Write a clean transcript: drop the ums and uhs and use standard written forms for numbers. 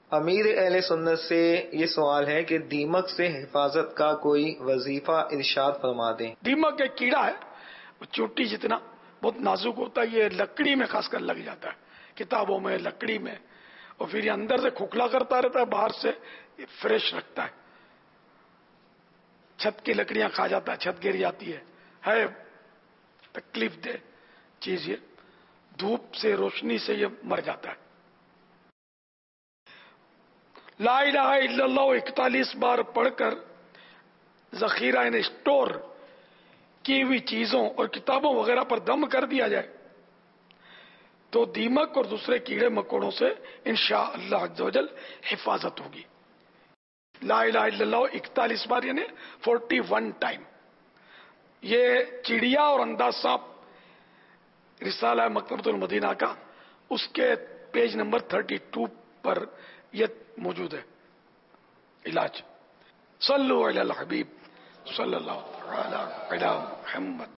امیر اہل سنت سے یہ سوال ہے کہ دیمک سے حفاظت کا کوئی وظیفہ ارشاد فرما دیں۔ دیمک ایک کیڑا ہے، وہ چوٹی جتنا، بہت نازک ہوتا ہے، یہ لکڑی میں خاص کر لگ جاتا ہے، کتابوں میں، لکڑی میں، اور پھر یہ اندر سے کھوکھلا کرتا رہتا ہے، باہر سے یہ فریش رکھتا ہے، چھت کی لکڑیاں کھا جاتا ہے، چھت گر جاتی ہے تکلیف دہ چیز، یہ دھوپ سے، روشنی سے یہ مر جاتا ہے۔ لا الہ الا اللہ 41 بار پڑھ کر ذخیرہ یعنی اسٹور کی ہوئی چیزوں اور کتابوں وغیرہ پر دم کر دیا جائے تو دیمک اور دوسرے کیڑے مکوڑوں سے انشاءاللہ عز و جل حفاظت ہوگی۔ لا الہ الا اللہ 41 بار یعنی 41 ٹائم۔ یہ چڑیا اور انداز سانپ رسالہ مکتبۃ المدینہ کا اس کے پیج نمبر 32 پر یہ موجود ہے علاج۔ صلو علی الحبیب صلی اللہ علی محمد۔